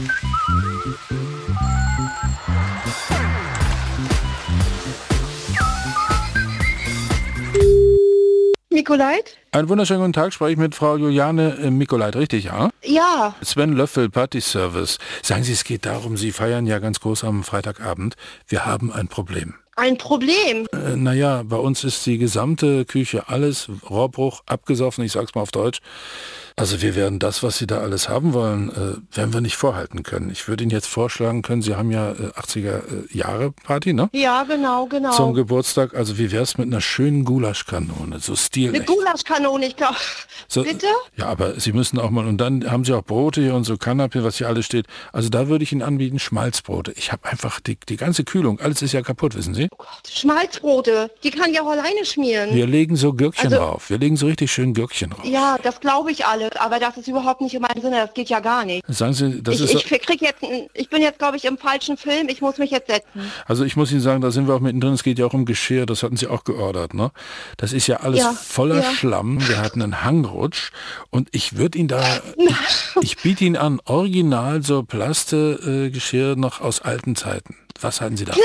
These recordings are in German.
Mikolait? Einen wunderschönen guten Tag, spreche ich mit Frau Juliane Mikolait, richtig, ja? Ja. Sven Löffel, Party Service. Sagen Sie, es geht darum, Sie feiern ja ganz groß am Freitagabend. Wir haben ein Problem. Ein Problem? Naja, bei uns ist die gesamte Küche, alles Rohrbruch, abgesoffen, ich sag's mal auf Deutsch. Also wir werden das, was Sie da alles haben wollen, werden wir nicht vorhalten können. Ich würde Ihnen jetzt vorschlagen können, Sie haben ja 80er-Jahre-Party, ne? Ja, genau. Zum Geburtstag, also wie wär's mit einer schönen Gulaschkanone, so stilecht. Eine Gulaschkanone, ich glaube. So, bitte? Ja, aber Sie müssen auch mal, und dann haben Sie auch Brote hier und so Kanapé, was hier alles steht. Also da würde ich Ihnen anbieten, Schmalzbrote. Ich habe einfach die ganze Kühlung, alles ist ja kaputt, wissen Sie? Oh Gott, Schmalzbrote, die kann ich auch alleine schmieren. Wir legen so Gürkchen drauf, wir legen so richtig schön Gürkchen drauf. Ja, das glaube ich alles, aber das ist überhaupt nicht in meinem Sinne, das geht ja gar nicht. Sagen Sie, das ist... Ich bin jetzt, glaube ich, im falschen Film, ich muss mich jetzt setzen. Also ich muss Ihnen sagen, da sind wir auch mittendrin, es geht ja auch um Geschirr, das hatten Sie auch geordert, ne? Das ist ja alles voller Schlamm, wir hatten einen Hangrutsch und ich würde Ihnen da, ich biete Ihnen an, original so Plaste-Geschirr noch aus alten Zeiten. Was halten Sie da?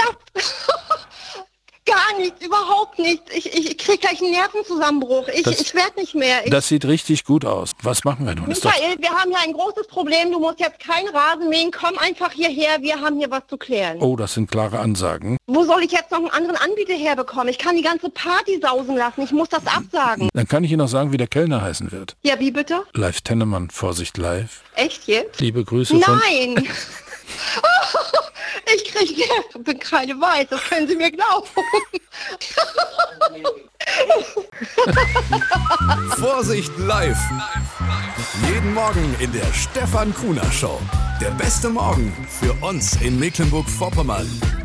Gar nichts, überhaupt nichts. Ich kriege gleich einen Nervenzusammenbruch. Ich werde nicht mehr. Das sieht richtig gut aus. Was machen wir nun? Michael, wir haben ja ein großes Problem. Du musst jetzt keinen Rasen mähen. Komm einfach hierher. Wir haben hier was zu klären. Oh, das sind klare Ansagen. Wo soll ich jetzt noch einen anderen Anbieter herbekommen? Ich kann die ganze Party sausen lassen. Ich muss das absagen. Dann kann ich Ihnen noch sagen, wie der Kellner heißen wird. Ja, wie bitte? Live Tennemann, Vorsicht live. Echt jetzt? Liebe Grüße von... Nein! Ich bin keine Weiß, das können Sie mir glauben. Vorsicht live. Jeden Morgen in der Stefan Kuhner Show. Der beste Morgen für uns in Mecklenburg-Vorpommern.